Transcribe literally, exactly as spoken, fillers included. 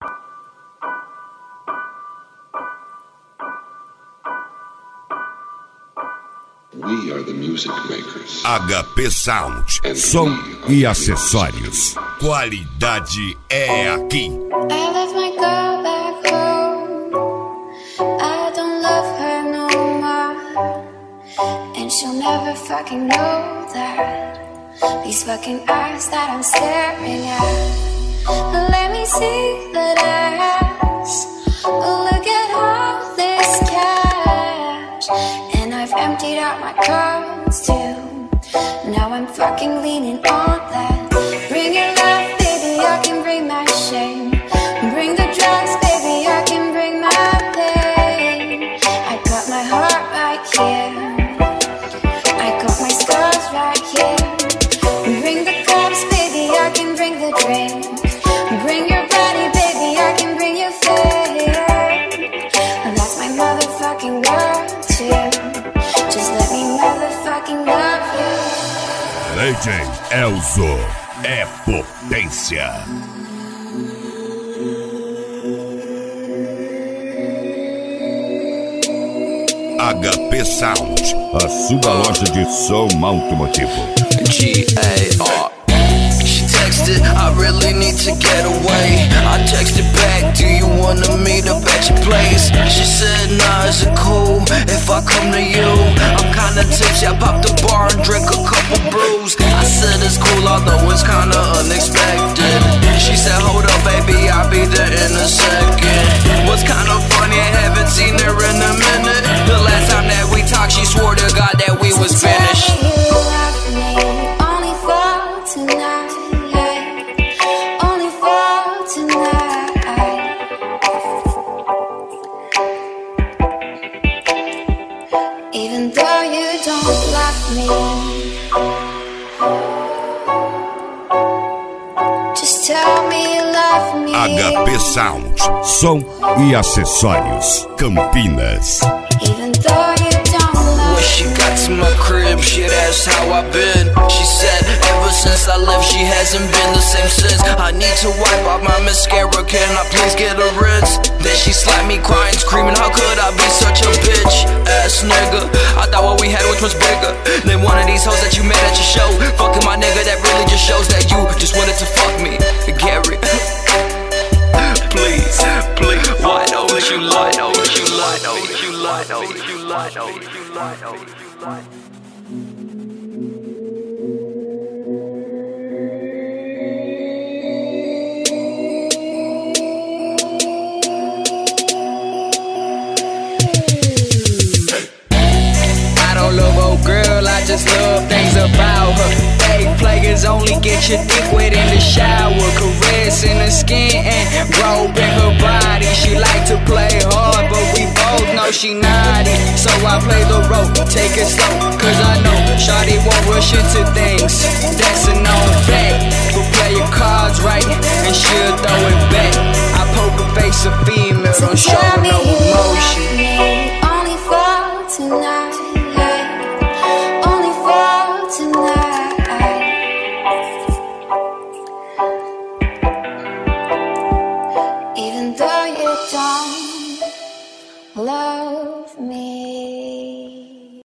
We are the music makers. H P Sound, som e acessórios. Qualidade é aqui. I left my girl back home. I don't love her no more, and she'll never fucking know that. These fucking eyes that I'm staring at. Let me see that ass. Look at all this cash, and I've emptied out my cards too. Now I'm fucking leaning on that. Bring your love, baby, I can bring my shame. Bring the drugs, baby, I can bring my pain. I got my heart right here. I got my scars right here. Bring the cups, baby, I can bring the drink. Bring your body, baby, I can bring your fame. That's my motherfucking word too. Just let me motherfucking love you. Legend Elzo é potência. H P Sound, a sua loja de som automotivo. G A R. She texted, I really need to get away. I texted back, do you wanna meet up at your place? She said, nah, is it cool if I come to you? I'm kinda tipsy, I popped the bar and drink a couple brews. I said it's cool, although it's kinda unexpected. She said, hold up, baby, I'll be there in a second. What's kinda funny, I haven't seen her in a minute. The last time that we talked, she swore to God that we was finished. Even though you don't love me, just tell me you love me. H P Sound, som e acessórios. Campinas. Even though you don't love When she got to my crib, she asked how I been. She said, ever since I left, she hasn't been the same since. I need to wipe off my mascara, can I please get a rinse? Then she slapped me crying, screaming, how could I be such a bitch ass nigga? I thought what we had which was bigger than one of these hoes that you met at your show. Fucking my nigga, that really just shows that you just wanted to fuck me, Gary. Please, please, why don't you lie, don't you lie, don't you lie, don't you lie, don't you lie, don't you lie. I don't love old girl, I just love things about her. Fake players only get your dick wet in the shower. Caressing her skin and groping her body. She like to play hard, but we both know she naughty. So I play the role, take it slow, cause I know shawty won't rush into things.